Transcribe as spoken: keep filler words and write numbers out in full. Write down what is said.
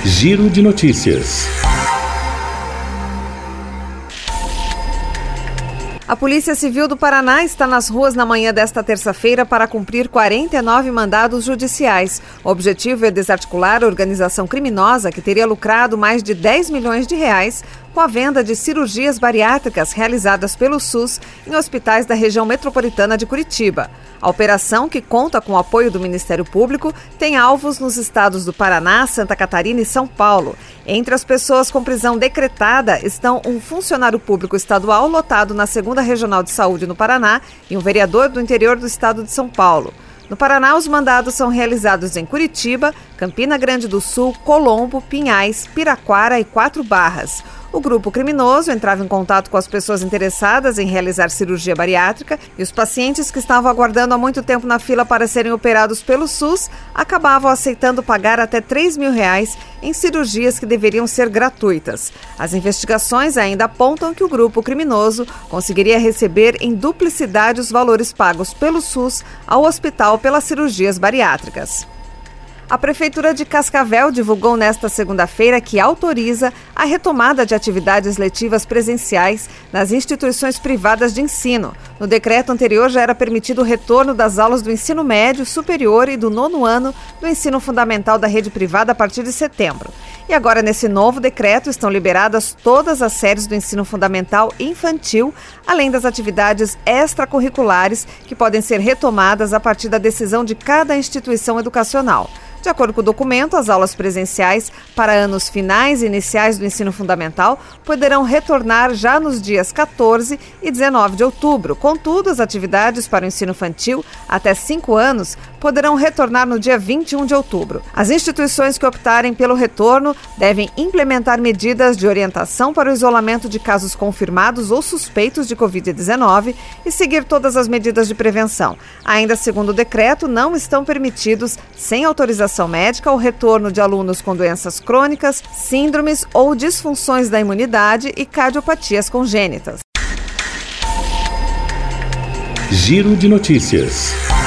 Giro de Notícias. A Polícia Civil do Paraná está nas ruas na manhã desta terça-feira para cumprir quarenta e nove mandados judiciais. O objetivo é desarticular a organização criminosa que teria lucrado mais de dez milhões de reais com a venda de cirurgias bariátricas realizadas pelo SUS em hospitais da região metropolitana de Curitiba. A operação, que conta com o apoio do Ministério Público, tem alvos nos estados do Paraná, Santa Catarina e São Paulo. Entre as pessoas com prisão decretada estão um funcionário público estadual lotado na segunda Regional de Saúde no Paraná e um vereador do interior do estado de São Paulo. No Paraná, os mandados são realizados em Curitiba, Campina Grande do Sul, Colombo, Pinhais, Piraquara e Quatro Barras. O grupo criminoso entrava em contato com as pessoas interessadas em realizar cirurgia bariátrica e os pacientes que estavam aguardando há muito tempo na fila para serem operados pelo SUS acabavam aceitando pagar até três mil reais em cirurgias que deveriam ser gratuitas. As investigações ainda apontam que o grupo criminoso conseguiria receber em duplicidade os valores pagos pelo SUS ao hospital pelas cirurgias bariátricas. A Prefeitura de Cascavel divulgou nesta segunda-feira que autoriza a retomada de atividades letivas presenciais nas instituições privadas de ensino. No decreto anterior já era permitido o retorno das aulas do ensino médio, superior e do nono ano do ensino fundamental da rede privada a partir de setembro. E agora, nesse novo decreto, estão liberadas todas as séries do ensino fundamental e infantil, além das atividades extracurriculares que podem ser retomadas a partir da decisão de cada instituição educacional. De acordo com o documento, as aulas presenciais para anos finais e iniciais do ensino fundamental poderão retornar já nos dias quatorze e dezenove de outubro. Contudo, as atividades para o ensino infantil até cinco anos poderão retornar no dia vinte e um de outubro. As instituições que optarem pelo retorno devem implementar medidas de orientação para o isolamento de casos confirmados ou suspeitos de covid dezenove e seguir todas as medidas de prevenção. Ainda segundo o decreto, não estão permitidos, sem autorização médica, o retorno de alunos com doenças crônicas, síndromes ou disfunções da imunidade e cardiopatias congênitas. Giro de Notícias.